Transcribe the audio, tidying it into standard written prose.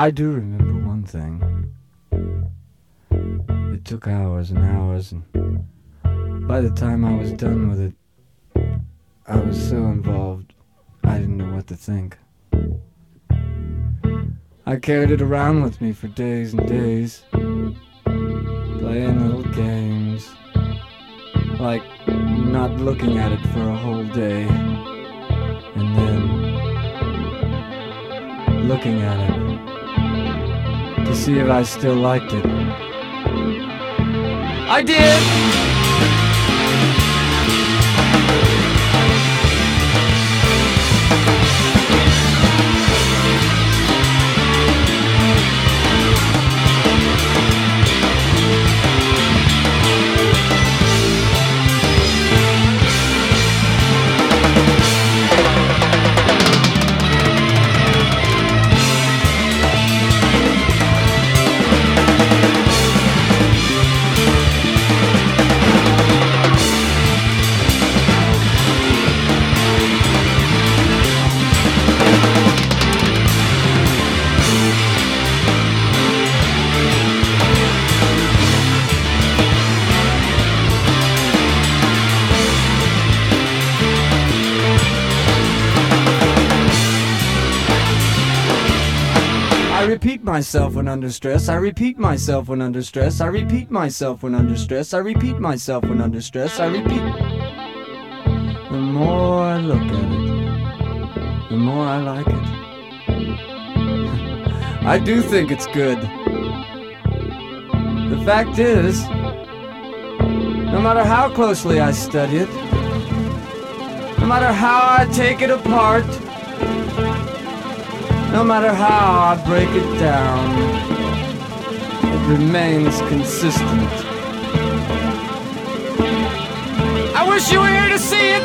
I do remember one thing. It took hours and hours, and by the time I was done with it, I was so involved, I didn't know what to think. I carried it around with me for days and days, playing little games, like not looking at it for a whole day, and then looking at it to see if I still liked it. I did! I repeat myself when under stress. I repeat myself when under stress. I repeat myself when under stress. I repeat myself when under stress. I repeat. The more I look at it, the more I like it. I do think it's good. The fact is, no matter how closely I study it, no matter how I take it apart, no matter how I break it down, it remains consistent. I wish you were here to see it!